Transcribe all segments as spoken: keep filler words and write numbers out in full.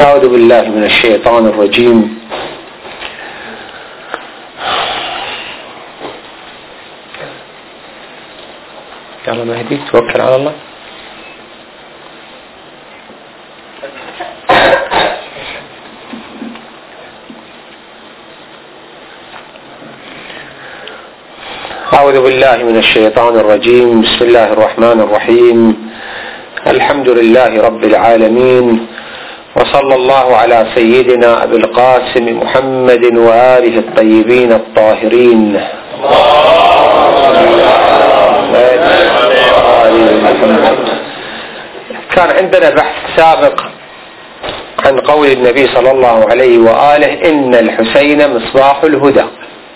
أعوذ بالله من الشيطان الرجيم. يلا مهدي توكل على الله. أعوذ بالله من الشيطان الرجيم. بسم الله الرحمن الرحيم. الحمد لله رب العالمين، وصلى الله على سيدنا أبي القاسم محمد وآله الطيبين الطاهرين. كان عندنا بحث سابق عن قول النبي صلى الله عليه وآله إن الحسين مصباح الهدى.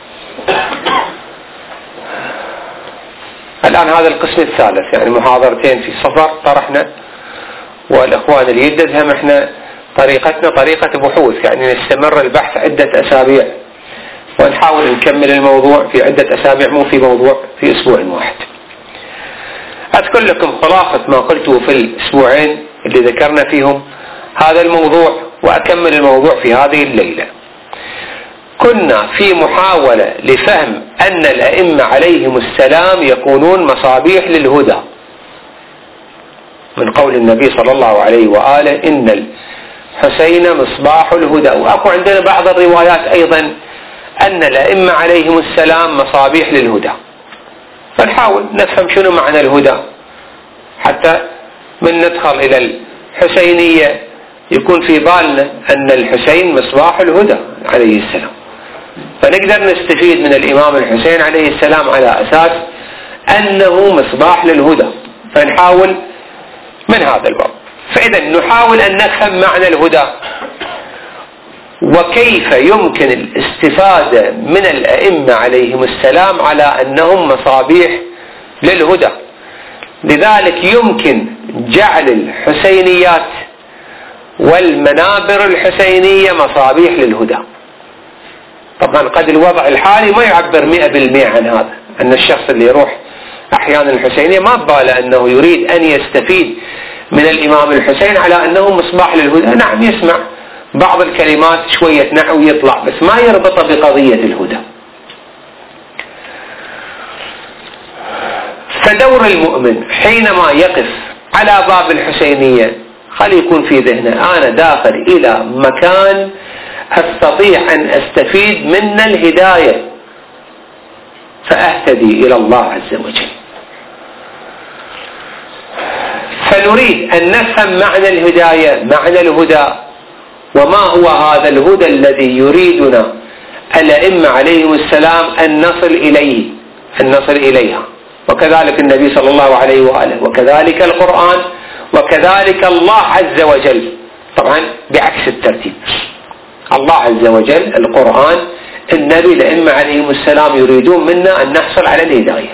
الآن هذا القسم الثالث، يعني محاضرتين في صفر طرحنا، والإخوان اللي يددهم احنا طريقتنا طريقة بحوث، يعني نستمر البحث عدة أسابيع ونحاول نكمل الموضوع في عدة أسابيع، مو في موضوع في أسبوع واحد. أذكر لكم خلاصة ما قلته في الأسبوعين اللي ذكرنا فيهم هذا الموضوع، وأكمل الموضوع في هذه الليلة. كنا في محاولة لفهم أن الأئمة عليهم السلام يكونون مصابيح للهدى من قول النبي صلى الله عليه وآله إن الحسين مصباح الهدى. وأكو عندنا بعض الروايات أيضا أن الأئمة عليهم السلام مصابيح للهدى، فنحاول نفهم شنو معنى الهدى حتى من ندخل إلى الحسينية يكون في بالنا أن الحسين مصباح الهدى عليه السلام، فنقدر نستفيد من الإمام الحسين عليه السلام على أساس أنه مصباح للهدى، فنحاول من هذا الباب. فإذا نحاول أن نفهم معنى الهدى وكيف يمكن الاستفادة من الأئمة عليهم السلام على أنهم مصابيح للهدى. لذلك يمكن جعل الحسينيات والمنابر الحسينية مصابيح للهدى. طبعا قد الوضع الحالي ما يعبر مئة بالمئة عن هذا، أن الشخص اللي يروح أحيانا الحسينية ما بباله أنه يريد أن يستفيد من الإمام الحسين على أنه مصباح للهدى. نعم، يسمع بعض الكلمات شوية نحو يطلع، بس ما يربطه بقضية الهدى. فدور المؤمن حينما يقف على باب الحسينية خلي يكون في ذهنه أنا داخل إلى مكان أستطيع أن أستفيد من الهداية فأهتدي إلى الله عز وجل. فنريد أن نفهم معنى الهداية، معنى الهدى، وما هو هذا الهدى الذي يريدنا الأئمة عليهم السلام أن نصل إليه أن نصل إليها، وكذلك النبي صلى الله عليه وآله، وكذلك القرآن، وكذلك الله عز وجل. طبعا بعكس الترتيب، الله عز وجل، القرآن، النبي، الأئمة عليهم السلام يريدون منا أن نحصل على الهداية.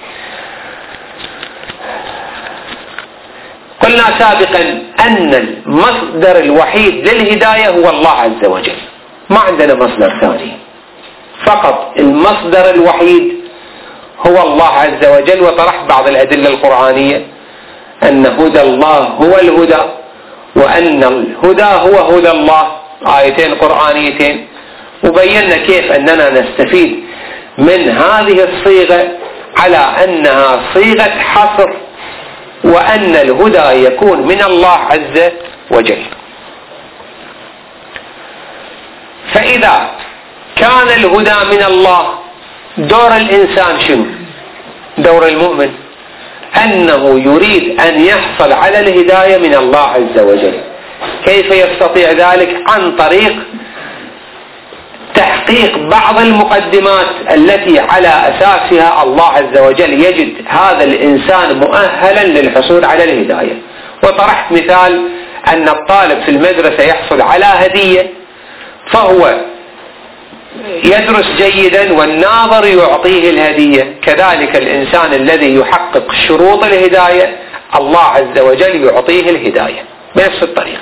قلنا سابقا أن المصدر الوحيد للهداية هو الله عز وجل، ما عندنا مصدر ثاني، فقط المصدر الوحيد هو الله عز وجل. وطرحت بعض الأدلة القرآنية أن هدى الله هو الهدى، وأن الهدى هو هدى الله، آيتين قرآنيتين، وبينا كيف أننا نستفيد من هذه الصيغة على أنها صيغة حصر، وأن الهدى يكون من الله عز وجل. فإذا كان الهدى من الله، دور الإنسان شنو؟ دور المؤمن أنه يريد أن يحصل على الهداية من الله عز وجل. كيف يستطيع ذلك؟ عن طريق تحقيق بعض المقدمات التي على أساسها الله عز وجل يجد هذا الإنسان مؤهلا للحصول على الهداية. وطرحت مثال أن الطالب في المدرسة يحصل على هدية فهو يدرس جيدا والناظر يعطيه الهدية، كذلك الإنسان الذي يحقق شروط الهداية الله عز وجل يعطيه الهداية بنفس الطريقة.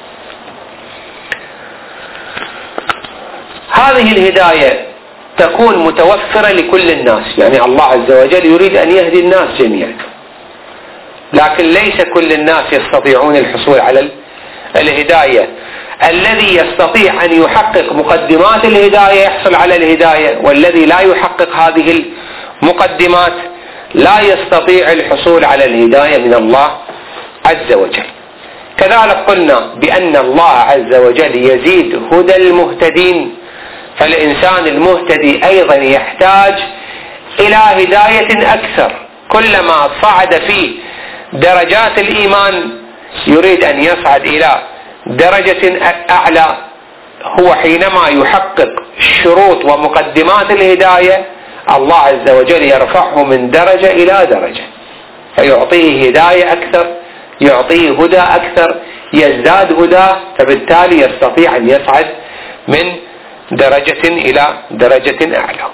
هذه الهداية تكون متوفرة لكل الناس، يعني الله عز وجل يريد أن يهدي الناس جميعا، لكن ليس كل الناس يستطيعون الحصول على الهداية. الذي يستطيع أن يحقق مقدمات الهداية يحصل على الهداية، والذي لا يحقق هذه المقدمات لا يستطيع الحصول على الهداية من الله عز وجل. كذلك قلنا بأن الله عز وجل يزيد هدى المهتدين، فالإنسان المهتدي أيضا يحتاج إلى هداية أكثر. كلما صعد في درجات الإيمان يريد أن يصعد إلى درجة أعلى، هو حينما يحقق شروط ومقدمات الهداية الله عز وجل يرفعه من درجة إلى درجة، فيعطيه هداية أكثر، يعطيه هدى أكثر، يزداد هدى، فبالتالي يستطيع أن يصعد من درجة إلى درجة أعلى.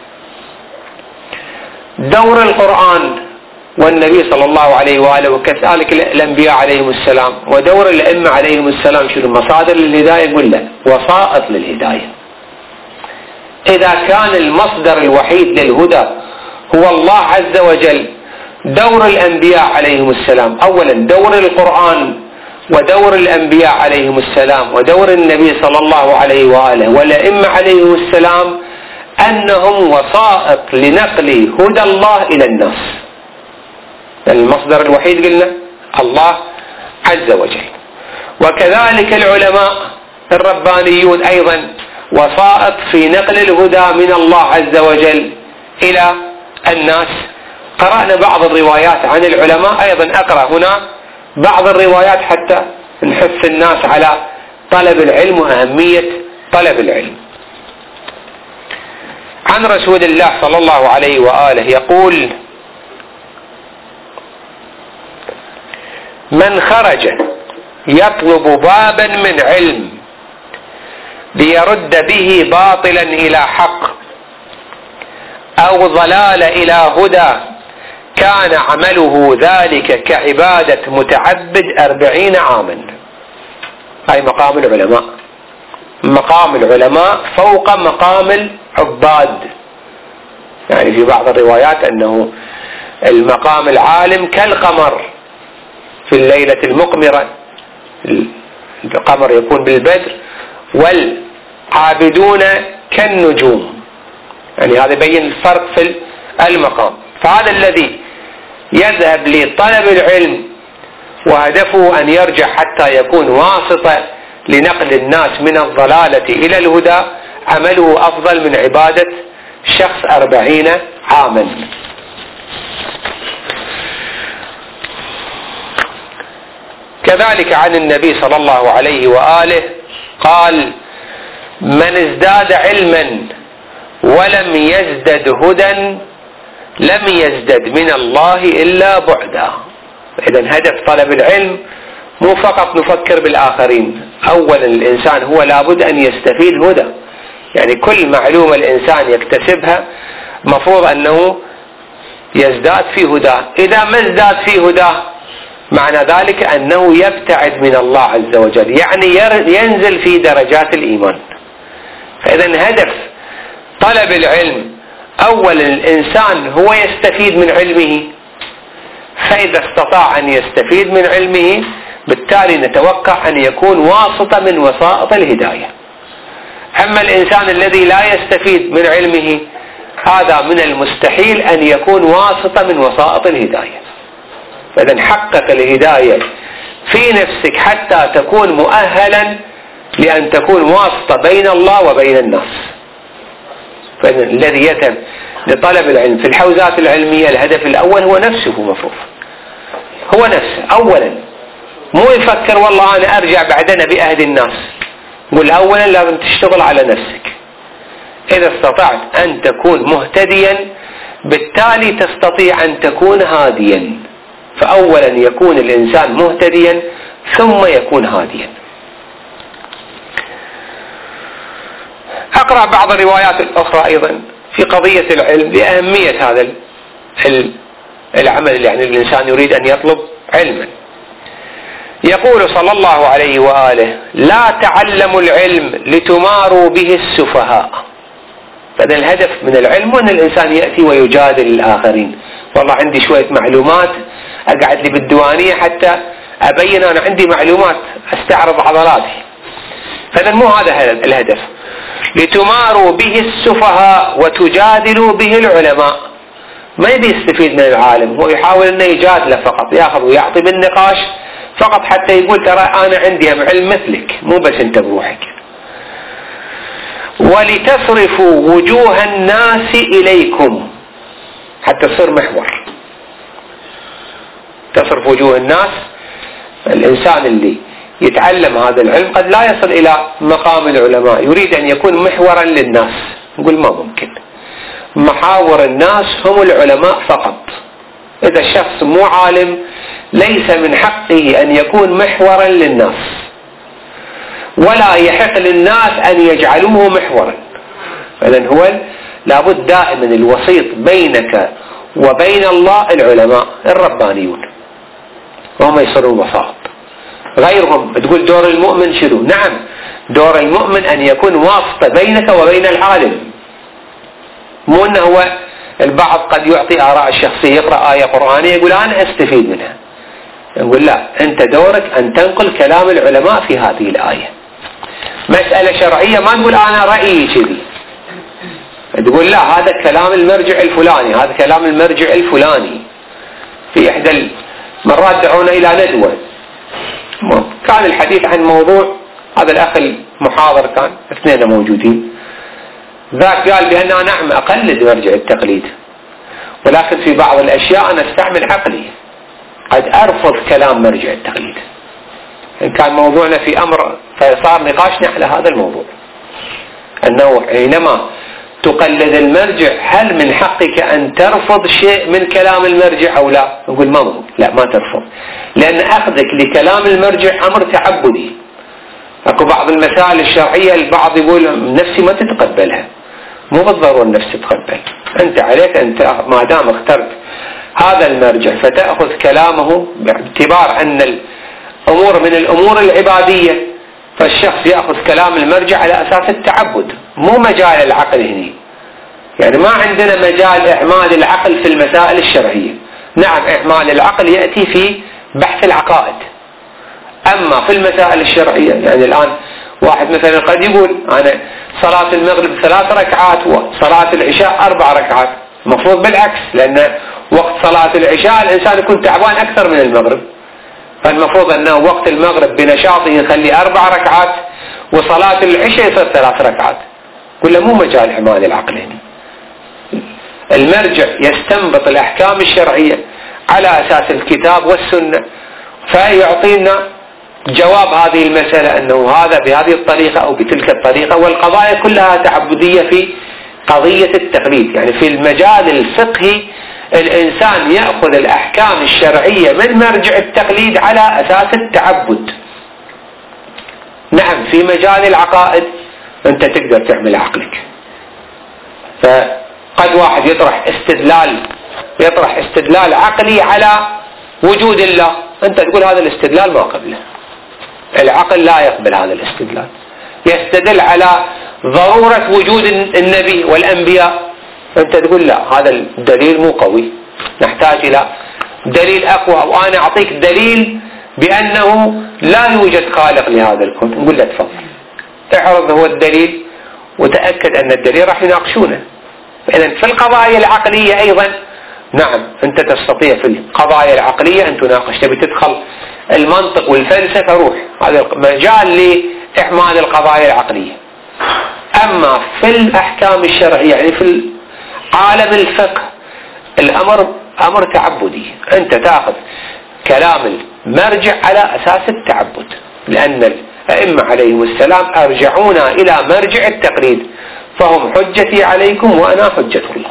دور القرآن والنبي صلى الله عليه وآله وكذلك الأنبياء عليهم السلام ودور الأئمة عليهم السلام شنو مصادر للهداية؟ قلنا وسائط للهداية. إذا كان المصدر الوحيد للهدى هو الله عز وجل، دور الأنبياء عليهم السلام أولا دور القرآن ودور الأنبياء عليهم السلام ودور النبي صلى الله عليه وآله والأئمة عليهم السلام أنهم وسائط لنقل هدى الله إلى الناس. المصدر الوحيد قلنا الله عز وجل. وكذلك العلماء الربانيون أيضا وسائط في نقل الهدى من الله عز وجل إلى الناس. قرأنا بعض الروايات عن العلماء، أيضا أقرأ هنا بعض الروايات حتى نحث الناس على طلب العلم وأهمية طلب العلم. عن رسول الله صلى الله عليه وآله يقول: من خرج يطلب بابا من علم ليرد به باطلا إلى حق أو ضلال إلى هدى كان عمله ذلك كعبادة متعبد أربعين عاما. هاي مقام العلماء، مقام العلماء فوق مقام العباد. يعني في بعض الروايات أنه المقام العالم كالقمر في الليلة المقمرة، القمر يكون بالبدر، والعابدون كالنجوم. يعني هذا يبين الفرق في المقام. فهذا الذي يذهب لطلب العلم وهدفه أن يرجع حتى يكون واسطة لنقل الناس من الضلالة إلى الهدى عمله أفضل من عبادة شخص أربعين عاما. كذلك عن النبي صلى الله عليه وآله قال: من ازداد علما ولم يزدد هدى لم يزدد من الله إلا بعدا. إذن هدف طلب العلم مو فقط نفكر بالآخرين، أولا الإنسان هو لابد أن يستفيد هدى. يعني كل معلومة الإنسان يكتسبها مفروض أنه يزداد في هداه. إذا ما ازداد في هداه معنى ذلك أنه يبتعد من الله عز وجل، يعني ينزل في درجات الإيمان. فإذا هدف طلب العلم أولا الإنسان هو يستفيد من علمه، فإذا استطاع أن يستفيد من علمه بالتالي نتوقع أن يكون واسطة من وسائط الهداية. أما الإنسان الذي لا يستفيد من علمه هذا من المستحيل أن يكون واسطة من وسائط الهداية. فإذا حقق الهداية في نفسك حتى تكون مؤهلا لأن تكون واسطة بين الله وبين الناس. فإذا الذي يذهب لطلب العلم في الحوزات العلمية الهدف الأول هو نفسه، مفروض هو نفسه أولا، مو يفكر والله أنا أرجع بعدين بأهدي الناس. قل أولا لازم تشتغل على نفسك. إذا استطعت أن تكون مهتديا بالتالي تستطيع أن تكون هاديا. فأولا يكون الإنسان مهتديا ثم يكون هاديا. أقرأ بعض الروايات الأخرى أيضا في قضية العلم لأهمية هذا العمل، يعني الإنسان يريد أن يطلب علما. يقول صلى الله عليه وآله: لا تعلموا العلم لتماروا به السفهاء. فإذا الهدف من العلم أن الإنسان يأتي ويجادل الآخرين. والله عندي شوية معلومات أقعد لي بالديوانية حتى أبين أنا عندي معلومات، أستعرض عضلاتي. فإذا مو هذا الهدف. لتماروا به السفهاء وتجادلوا به العلماء. ما يبي يستفيد من العالم، هو يحاول انه يجادله فقط، ياخذ ويعطي بالنقاش فقط حتى يقول ترى انا عندي علم مثلك، مو بس انت بروحك. ولتصرفوا وجوه الناس اليكم، حتى تصير محور. تصرف وجوه الناس، الانسان اللي يتعلم هذا العلم قد لا يصل الى مقام العلماء، يريد ان يكون محورا للناس، نقول ما ممكن. محاور الناس هم العلماء فقط. اذا الشخص مو عالم ليس من حقه ان يكون محورا للناس، ولا يحق للناس ان يجعلوه محورا. اذن هو لابد دائما الوسيط بينك وبين الله العلماء الربانيون، وهم يصيرون وساط. غيرهم تقول دور المؤمن شنو؟ نعم، دور المؤمن ان يكون واسطة بينك وبين العالم. مو انه هو البعض قد يعطي آراء الشخصية، يقرأ آية قرآنية يقول أنا أستفيد منها. نقول لا، أنت دورك أن تنقل كلام العلماء في هذه الآية. مسألة شرعية ما تقول أنا رأيي كذي، تقول لا هذا كلام المرجع الفلاني، هذا كلام المرجع الفلاني. في إحدى المرات دعونا إلى ندوة، كان الحديث عن موضوع، هذا الأخ المحاضر كان اثنين موجودين، ذاك قال بأن أنا نعم أقلد مرجع التقليد، ولكن في بعض الأشياء أنا استعمل عقلي، قد أرفض كلام مرجع التقليد. إن كان موضوعنا في أمر فصار نقاشنا على هذا الموضوع، أنه حينما تقلد المرجع هل من حقك أن ترفض شيء من كلام المرجع أو لا؟ نقول ما ممكن، لا ما ترفض، لأن أخذك لكلام المرجع أمر تعبدي. أكو بعض المسائل الشرعية البعض يقول نفسي ما تتقبلها، مو بالضرورة النفس تتقبل، أنت عليك أنت ما دام اخترت هذا المرجع فتأخذ كلامه باعتبار أن الأمور من الأمور العبادية، فالشخص يأخذ كلام المرجع على أساس التعبد، مو مجال العقل هنا. يعني ما عندنا مجال إعمال العقل في المسائل الشرعية. نعم إعمال العقل يأتي في بحث العقائد، أما في المسائل الشرعية يعني الآن واحد مثلا قد يقول أنا صلاة المغرب ثلاث ركعات وصلاة العشاء أربع ركعات، المفروض بالعكس، لأن وقت صلاة العشاء الإنسان يكون تعبان أكثر من المغرب، فالمفروض أنه وقت المغرب بنشاطه يخلي أربع ركعات وصلاة العشاء يصير ثلاث ركعات. كله مو مجال إعمال العقل هنا. المرجع يستنبط الأحكام الشرعية على أساس الكتاب والسنة، فيعطينا جواب هذه المسألة أنه هذا بهذه الطريقة أو بتلك الطريقة، والقضايا كلها تعبدية في قضية التقليد. يعني في المجال الفقهي الإنسان يأخذ الأحكام الشرعية من مرجع التقليد على أساس التعبد. نعم في مجال العقائد أنت تقدر تعمل عقلك، فقد واحد يطرح استدلال يطرح استدلال عقلي على وجود الله، أنت تقول هذا الاستدلال ما قبله، العقل لا يقبل هذا الاستدلال. يستدل على ضرورة وجود النبي والأنبياء، أنت تقول لا هذا الدليل مو قوي، نحتاج إلى دليل أقوى، وأنا أعطيك دليل بأنه لا يوجد خالق لهذا الكون. نقول له تفضل اعرض هو الدليل وتأكد أن الدليل راح يناقشونه. إذن في القضايا العقلية أيضا نعم أنت تستطيع في القضايا العقلية أن تناقش، تبي تدخل المنطق والفلسفة روح، هذا مجال لإعمال القضايا العقلية. أما في الأحكام الشرعية يعني في عالم الفقه الأمر أمر تعبدي، أنت تأخذ كلام المرجع على أساس التعبد، لأن الأئمة عليهم السلام أرجعونا إلى مرجع التقليد، فهم حجتي عليكم وأنا حجة الله.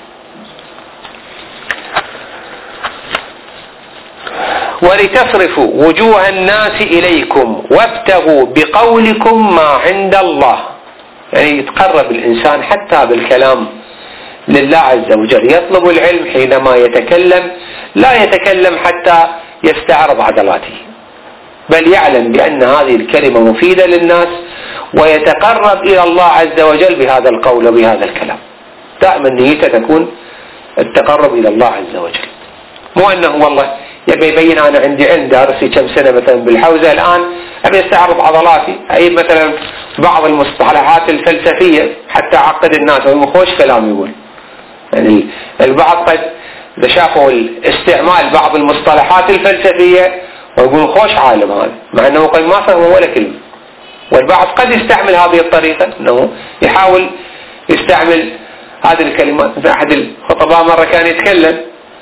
ولتصرفوا وجوه الناس إليكم وابتغوا بقولكم ما عند الله. يعني يتقرب الإنسان حتى بالكلام لله عز وجل، يطلب العلم حينما يتكلم لا يتكلم حتى يستعرض عضلاته، بل يعلم بأن هذه الكلمة مفيدة للناس ويتقرب إلى الله عز وجل بهذا القول وبهذا الكلام. دائما نيته تكون التقرب إلى الله عز وجل، مو أنه والله يبي يبين أنا عندي علم دارسي كم سنة مثلا بالحوزة الآن أبي أستعرض عضلاتي، أي مثلا بعض المصطلحات الفلسفية حتى أعقد الناس، وخوش كلام يقول. يعني البعض قد إذا شافوا استعمال بعض المصطلحات الفلسفية ويقول خوش عالم هذا، مع أنه قد ما فهم ولا كلمة. والبعض قد يستعمل هذه الطريقة، أنه يحاول يستعمل هذه الكلمات. مثل أحد الخطباء مرة كان يتكلم،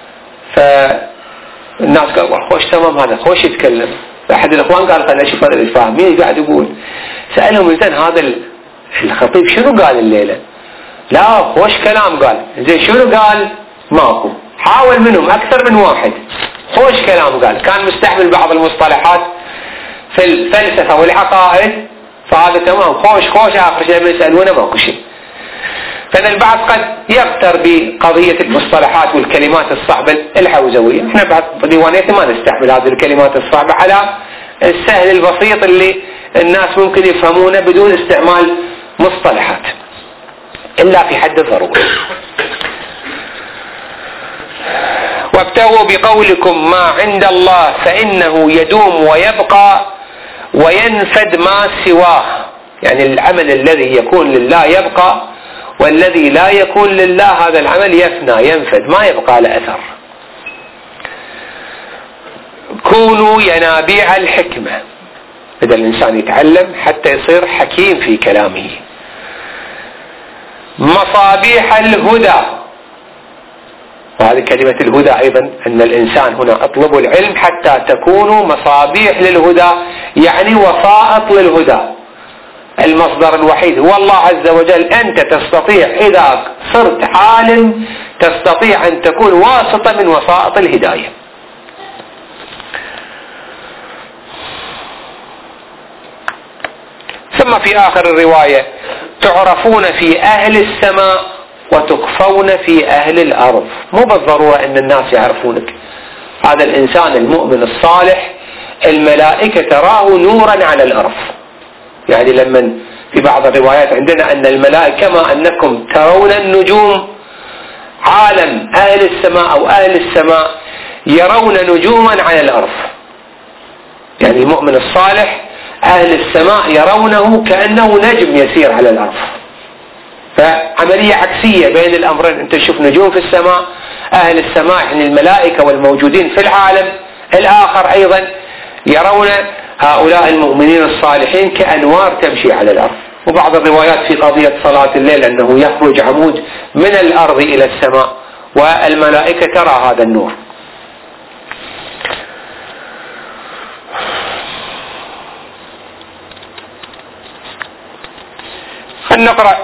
فالناس قالوا خوش تمام هذا خوش يتكلم. أحد الإخوان قال خلنا نشوف هذا الإفهام مين قاعد يقول. سألهم إنسان هذا الخطيب شنو قال الليلة؟ لا خوش كلام قال. زين شنو قال؟ ماكو. حاول منهم أكثر من واحد خوش كلام قال، كان مستعمل بعض المصطلحات في الفلسفة والعقائد، فهذا تمام خوش خوش. آخر شيء يسألونه ماكو شيء. فإن البعض قد يغتر بقضية المصطلحات والكلمات الصعبة الحوزوية. احنا بعض ديوانيتنا ما نستعمل هذه الكلمات الصعبة، على السهل البسيط اللي الناس ممكن يفهمونه بدون استعمال مصطلحات إلا في حد الضرورة. وابتغوا بقولكم ما عند الله فإنه يدوم ويبقى وينفد ما سواه. يعني العمل الذي يكون لله يبقى، والذي لا يكون لله هذا العمل يفنى ينفد ما يبقى له أثر. كونوا ينابيع الحكمة، بدأ الإنسان يتعلم حتى يصير حكيم في كلامه. مصابيح الهدى، وهذه كلمة الهدى أيضا أن الإنسان هنا اطلبوا العلم حتى تكونوا مصابيح للهدى، يعني وسائط للهدى. المصدر الوحيد هو الله عز وجل. أنت تستطيع إذا صرت عالم تستطيع أن تكون واسطة من وسائط الهداية. ثم في آخر الرواية تعرفون في أهل السماء وتخفون في أهل الأرض. مو بالضرورة أن الناس يعرفونك. هذا الإنسان المؤمن الصالح الملائكة تراه نورا على الأرض. يعني لما في بعض الروايات عندنا أن الملائكة كما أنكم ترون النجوم، عالم أهل السماء أو أهل السماء يرون نجوما على الأرض. يعني المؤمن الصالح أهل السماء يرونه كأنه نجم يسير على الأرض. فعملية عكسية بين الأمرين. أنت تشوف نجوم في السماء، أهل السماء يعني الملائكة والموجودين في العالم الآخر أيضا يرون هؤلاء المؤمنين الصالحين كأنوار تمشي على الأرض. وبعض الروايات في قضية صلاة الليل أنه يخرج عمود من الأرض إلى السماء والملائكة ترى هذا النور. خلنا نقرأ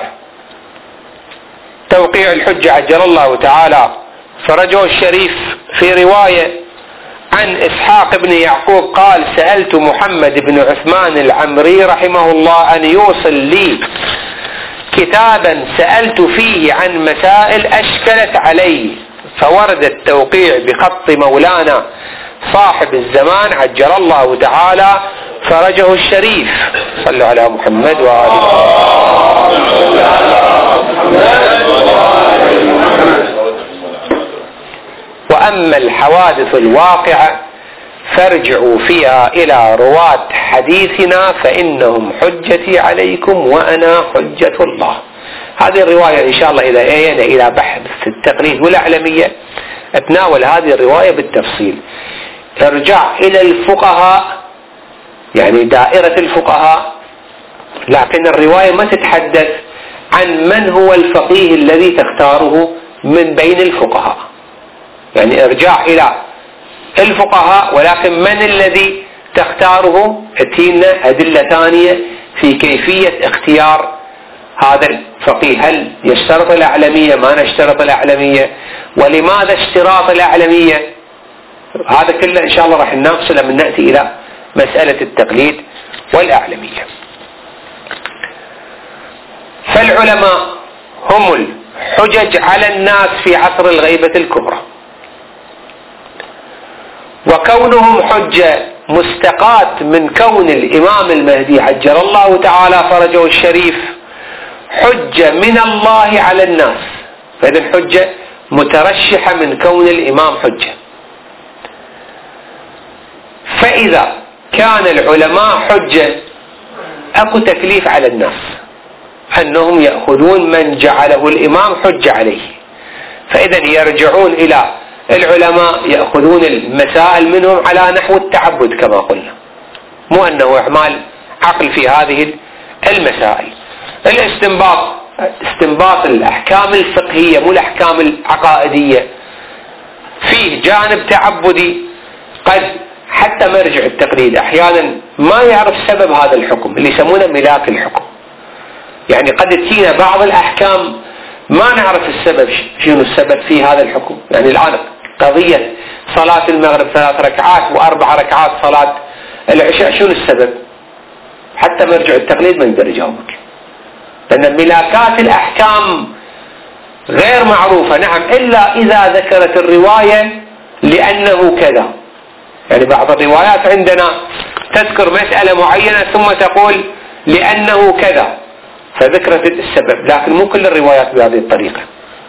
توقيع الحجة عجل الله تعالى فرجه الشريف في رواية عن إسحاق بن يعقوب قال: سألت محمد بن عثمان العمري رحمه الله أن يوصل لي كتابا سألت فيه عن مسائل أشكلت علي، فورد التوقيع بخط مولانا صاحب الزمان عجل الله تعالى فرجه الشريف. صلوا على محمد وآله. وأما الحوادث الواقعة فارجعوا فيها إلى رواة حديثنا فإنهم حجتي عليكم وأنا حجة الله. هذه الرواية إن شاء الله إذا أينا إلى بحث في التقليد والأعلمية أتناول هذه الرواية بالتفصيل. ارجع إلى الفقهاء، يعني دائرة الفقهاء، لكن الرواية ما تتحدث عن من هو الفقيه الذي تختاره من بين الفقهاء. يعني ارجع إلى الفقهاء ولكن من الذي تختاره؟ اتينا أدلة ثانية في كيفية اختيار هذا الفقيه. هل يشترط الأعلمية؟ ما نشترط الأعلمية؟ ولماذا اشتراط الأعلمية؟ هذا كله إن شاء الله راح نناقشه لما نأتي إلى مسألة التقليد والأعلمية. فالعلماء هم الحجج على الناس في عصر الغيبة الكبرى، وكونهم حجة مستقاة من كون الإمام المهدي عجل الله تعالى فرجه الشريف حجة من الله على الناس. فإذا حجة مترشحة من كون الإمام حجة. فإذا كان العلماء حجة، اكو تكليف على الناس انهم يأخذون من جعله الامام حجة عليه، فاذا يرجعون الى العلماء يأخذون المسائل منهم على نحو التعبد كما قلنا، مو انه اعمال عقل في هذه المسائل. الاستنباط استنباط الاحكام الفقهية مو الاحكام العقائدية فيه جانب تعبدي، قد حتى مرجع التقليد احيانا ما يعرف سبب هذا الحكم اللي يسمونه ملاك الحكم، يعني قد تجينا بعض الاحكام ما نعرف السبب شنو السبب في هذا الحكم. يعني الان قضية صلاة المغرب ثلاث ركعات واربع ركعات صلاة العشاء شنو السبب؟ حتى مرجع التقليد ما يقدر يجاوبك، لان ملاكات الاحكام غير معروفة. نعم الا اذا ذكرت الرواية لانه كذا، يعني بعض الروايات عندنا تذكر مسألة معينة ثم تقول لأنه كذا فذكرت السبب، لكن مو كل الروايات بهذه الطريقة.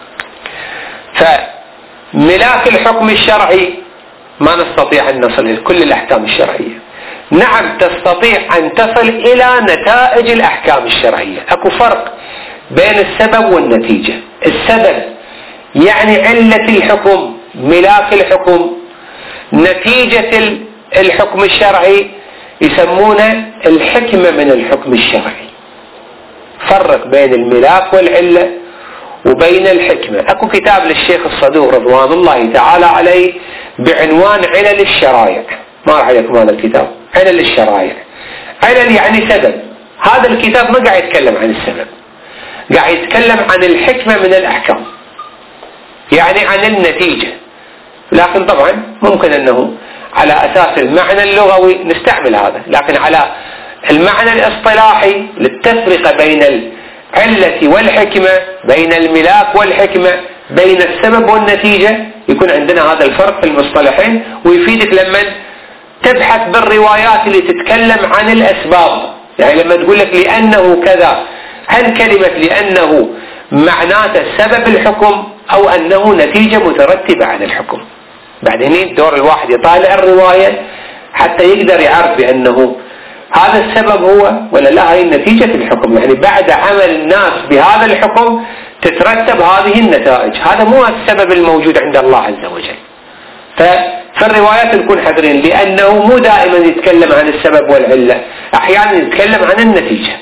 فملاك الحكم الشرعي ما نستطيع أن نصل إلى كل الأحكام الشرعية. نعم تستطيع أن تصل إلى نتائج الأحكام الشرعية. أكو فرق بين السبب والنتيجة. السبب يعني علة الحكم، ملاك الحكم. نتيجة الحكم الشرعي يسمونه الحكمة من الحكم الشرعي. فرق بين الملاك والعلة وبين الحكمة. اكو كتاب للشيخ الصدوق رضوان الله تعالى عليه بعنوان علل الشرائع، ما راح عليكم هذا الكتاب، علل الشرائع. علل يعني سبب. هذا الكتاب ما قاعد يتكلم عن السبب، قاعد يتكلم عن الحكمة من الأحكام، يعني عن النتيجة. لكن طبعا ممكن أنه على أساس المعنى اللغوي نستعمل هذا، لكن على المعنى الاصطلاحي للتفرقة بين العلة والحكمة، بين الملاك والحكمة، بين السبب والنتيجة، يكون عندنا هذا الفرق في المصطلحين، ويفيدك لما تبحث بالروايات اللي تتكلم عن الأسباب. يعني لما تقول لك لأنه كذا، هل كلمة لأنه معناته سبب الحكم أو أنه نتيجة مترتبة على الحكم؟ بعدين دور الواحد يطالع الرواية حتى يقدر يعرف بأنه هذا السبب هو ولا لا، هي نتيجة الحكم. يعني بعد عمل الناس بهذا الحكم تترتب هذه النتائج. هذا مو السبب الموجود عند الله عز وجل. ففي الروايات نكون حذرين، لأنه مو دائما يتكلم عن السبب والعلة، أحيانا يتكلم عن النتيجة.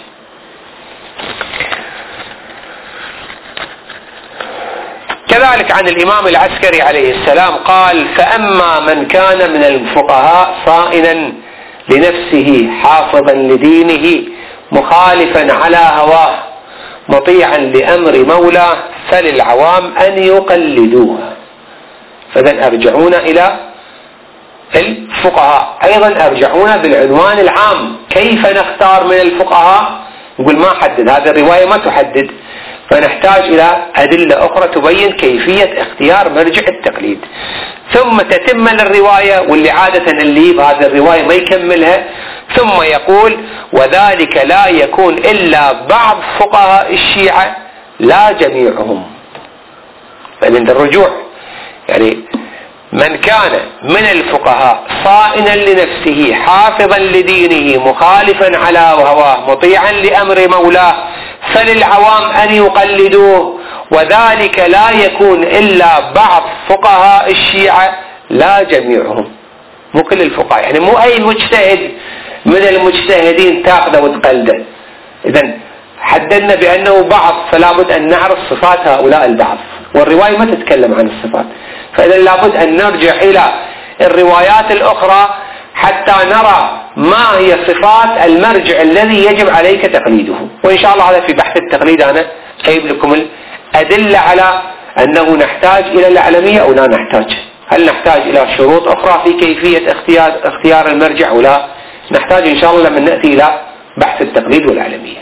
كذلك عن الإمام العسكري عليه السلام قال: فأما من كان من الفقهاء صائنا لنفسه حافظا لدينه مخالفا على هواه مطيعا لأمر مولاه فللعوام أن يقلدوه. فإذا أرجعون إلى الفقهاء. أيضا أرجعون بالعنوان العام، كيف نختار من الفقهاء؟ نقول ما حدد، هذه الرواية ما تحدد، فنحتاج إلى أدلة أخرى تبين كيفية اختيار مرجع التقليد. ثم تتم الرواية، واللي عادة اللي بهذه الرواية ما يكملها، ثم يقول: وذلك لا يكون إلا بعض فقهاء الشيعة لا جميعهم. فعند الرجوع يعني من كان من الفقهاء صائنا لنفسه حافظا لدينه مخالفا على هواه مطيعا لأمر مولاه فللعوام أن يقلدوه، وذلك لا يكون إلا بعض فقهاء الشيعة لا جميعهم. مو كل الفقهاء، يعني مو أي مجتهد من المجتهدين تأخذه وتقلده. إذن حددنا بأنه بعض، فلا بد أن نعرف صفات هؤلاء البعض، والرواية ما تتكلم عن الصفات. فإذا لابد أن نرجع إلى الروايات الأخرى حتى نرى ما هي صفات المرجع الذي يجب عليك تقليده. وإن شاء الله هذا في بحث التقليد أنا جايب لكم الأدلة على أنه نحتاج إلى العلمية أو لا نحتاج. هل نحتاج إلى شروط أخرى في كيفية اختيار, اختيار المرجع أو لا نحتاج؟ إن شاء الله لما نأتي إلى بحث التقليد والعلمية.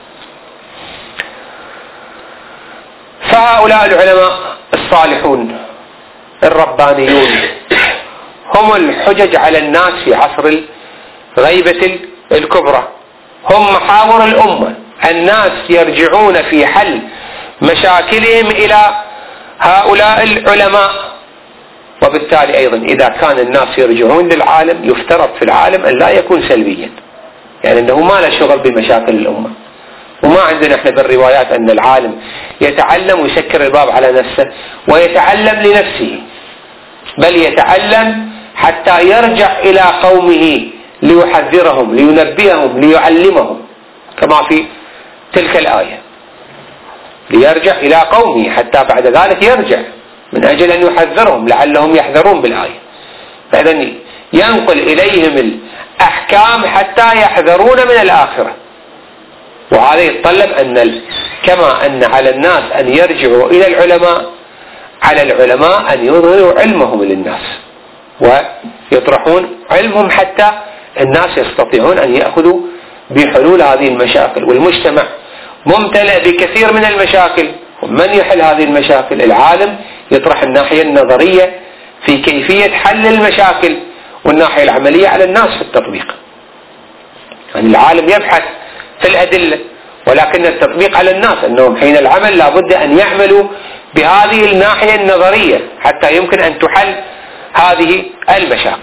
فهؤلاء العلماء الصالحون الربانيون هم الحجج على الناس في عصر الغيبة الكبرى، هم محاور الأمة. الناس يرجعون في حل مشاكلهم إلى هؤلاء العلماء، وبالتالي أيضا إذا كان الناس يرجعون للعالم يفترض في العالم أن لا يكون سلبيا، يعني أنه ما له شغل بمشاكل الأمة. وما عندنا احنا بالروايات أن العالم يتعلم ويسكر الباب على نفسه ويتعلم لنفسه، بل يتعلم حتى يرجع إلى قومه ليحذرهم لينبههم ليعلمهم، كما في تلك الآية، ليرجع إلى قومه حتى بعد ذلك يرجع من أجل أن يحذرهم لعلهم يحذرون بالآية. فإذا ينقل إليهم الأحكام حتى يحذرون من الآخرة. وهذا يتطلب أن كما أن على الناس أن يرجعوا إلى العلماء، على العلماء أن يظهروا علمهم للناس ويطرحون علمهم حتى الناس يستطيعون أن يأخذوا بحلول هذه المشاكل. والمجتمع ممتلئ بكثير من المشاكل، ومن يحل هذه المشاكل؟ العالم يطرح الناحية النظرية في كيفية حل المشاكل، والناحية العملية على الناس في التطبيق. يعني العالم يبحث في الأدلة، ولكن التطبيق على الناس، أنهم حين العمل لابد أن يعملوا بهذه الناحية النظرية حتى يمكن أن تحل هذه المشاكل.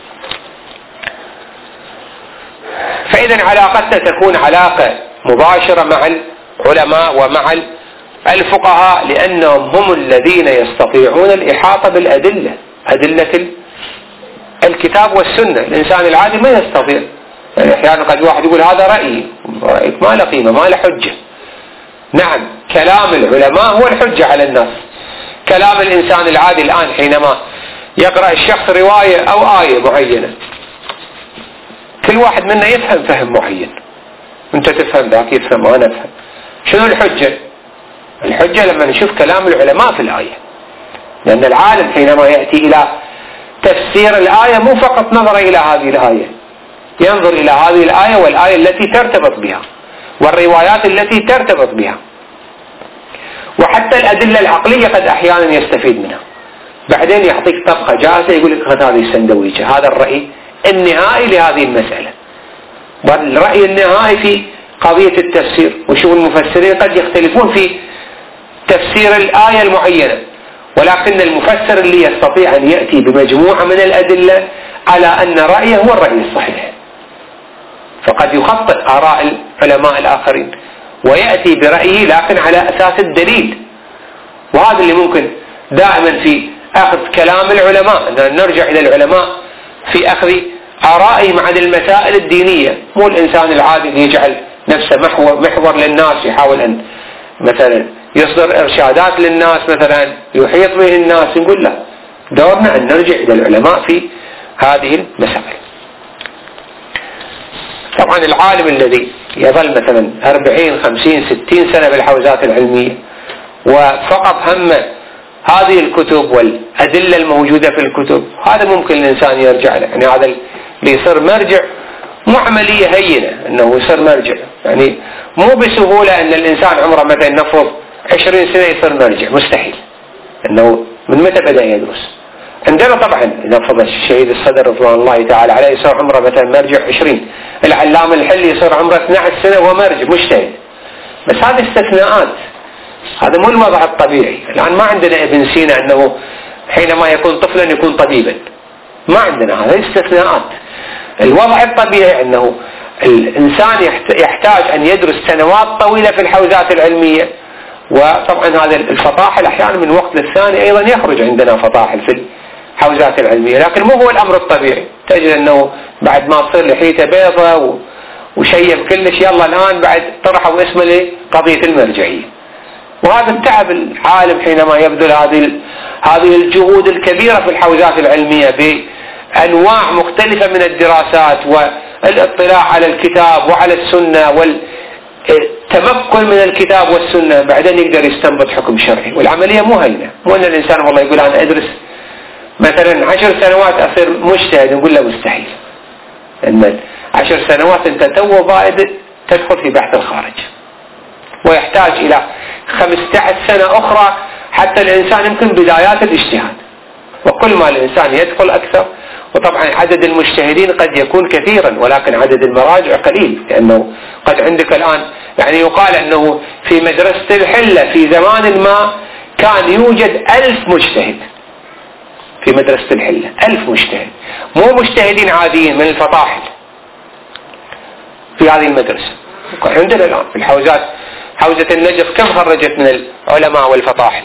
فإذا علاقتنا تكون علاقة مباشرة مع العلماء ومع الفقهاء، لأنهم هم الذين يستطيعون الإحاطة بالأدلة، أدلة الكتاب والسنة. الإنسان العادي ما يستطيع، يعني أحيانا قد واحد يقول هذا رأيي، رأيك ما له قيمة ما له حجة. نعم، كلام العلماء هو الحجة على الناس. كلام الإنسان العادي الآن حينما يقرأ الشخص رواية أو آية معينة، كل واحد منا يفهم فهم معين، أنت تفهم ذاك يفهم وأنا أفهم. شنو الحجة؟ الحجة لما نشوف كلام العلماء في الآية، لأن العالم حينما يأتي إلى تفسير الآية مو فقط نظر إلى هذه الآية، ينظر إلى هذه الآية والآية التي ترتبط بها والروايات التي ترتبط بها، وحتى الأدلة العقلية قد أحيانا يستفيد منها. بعدين يعطيك طبقة جاهزة يقول لك هذه السندويشة، هذا الرأي النهائي لهذه المسألة، والرأي النهائي في قضية التفسير. وشو المفسرين قد يختلفون في تفسير الآية المعينة، ولكن المفسر اللي يستطيع أن يأتي بمجموعة من الأدلة على أن رأيه هو الرأي الصحيح، فقد يخطئ آراء العلماء الآخرين ويأتي برأيه لكن على أساس الدليل. وهذا اللي ممكن دائما في أخذ كلام العلماء، أن نرجع إلى العلماء في أخذ آرائهم عن المسائل الدينية، مو الإنسان العادي اللي يجعل نفسه محور, محور للناس، يحاول أن مثلا يصدر إرشادات للناس مثلا يحيط به الناس. نقول لا، دورنا أن نرجع إلى العلماء في هذه المسائل. طبعا العالم الذي يظل مثلا أربعين خمسين ستين سنة بالحوزات العلمية وفقط همه هذه الكتب والأدلة الموجودة في الكتب، هذا ممكن الإنسان يرجع له. يعني هذا اللي يصير مرجع مو عملية هينة أنه يصير مرجع، يعني مو بسهولة أن الإنسان عمره مثلا نفرض عشرين سنة يصير مرجع، مستحيل. أنه من متى بدأ يدرس؟ عندنا طبعا نفرض الشهيد الصدر رضوان الله تعالى عليه يصير عمره مثلا مرجع عشرين، العلامة الحلي يصير عمره اثنتي عشرة سنة وهو مرجع مجتهد، بس هذه استثناءات، هذا مو الوضع الطبيعي. الآن ما عندنا ابن سينا أنه حينما يكون طفلا يكون طبيبا، ما عندنا، هذه استثناءات. الوضع الطبيعي أنه الإنسان يحتاج أن يدرس سنوات طويلة في الحوزات العلمية، وطبعا هذا الفطاحل أحيانا من وقت للثاني أيضا يخرج عندنا فطاحل في الحوزات العلمية، لكن مو هو الأمر الطبيعي. تجد أنه بعد ما تصير لحيته بيضة وشيب كلش يلا الآن بعد طرحوا اسمه لقضية المرجعية. وهذا التعب العالم حينما يبذل هذه هذه الجهود الكبيرة في الحوزات العلمية بأنواع مختلفة من الدراسات والاطلاع على الكتاب وعلى السنة والتمكن من الكتاب والسنة، بعدين يقدر يستنبط حكم شرعي. والعملية مو هينة، مو أن الإنسان والله يقول أنا أدرس مثلا عشر سنوات أصير مجتهد، نقول له مستحيل. إن عشر سنوات أنت تو ضائد تدخل في بحث الخارج، ويحتاج إلى خمسة عشر سنة أخرى حتى الإنسان يمكن بدايات الاجتهاد. وكل ما الإنسان يدخل أكثر، وطبعا عدد المجتهدين قد يكون كثيرا ولكن عدد المراجع قليل، لأنه قد عندك الآن يعني يقال أنه في مدرسة الحلة في زمان ما كان يوجد ألف مجتهد، في مدرسة الحلة، ألف مجتهد، مو مجتهدين عاديين من الفطاحل في هذه المدرسة. عندنا الآن في الحوزات، حوزة النجف كم خرجت من العلماء والفطاحل؟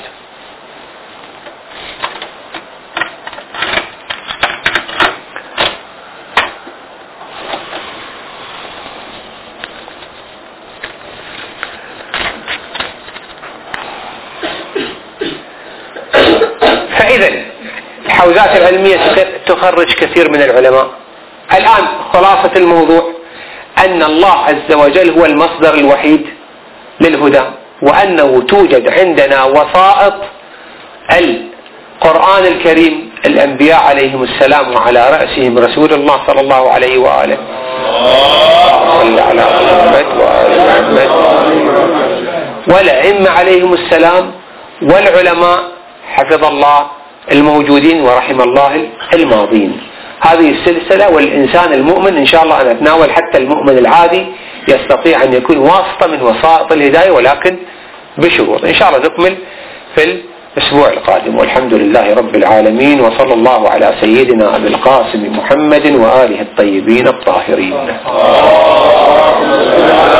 فإذا الحوزات العلمية تخرج كثير من العلماء. الآن خلاصة الموضوع أن الله عز وجل هو المصدر الوحيد للهدى، وأنه توجد عندنا وسائط القرآن الكريم، الأنبياء عليهم السلام وعلى رأسهم رسول الله صلى الله عليه وآله، صلى على محمد وآل محمد، والأئمة عليهم السلام، والعلماء حفظ الله الموجودين ورحم الله الماضين. هذه السلسلة، والإنسان المؤمن إن شاء الله أنا أتناول حتى المؤمن العادي يستطيع أن يكون واسطة من وسائط الهداية، ولكن بشروط. إن شاء الله نكمل في الأسبوع القادم، والحمد لله رب العالمين، وصلى الله على سيدنا أبي القاسم محمد وآله الطيبين الطاهرين.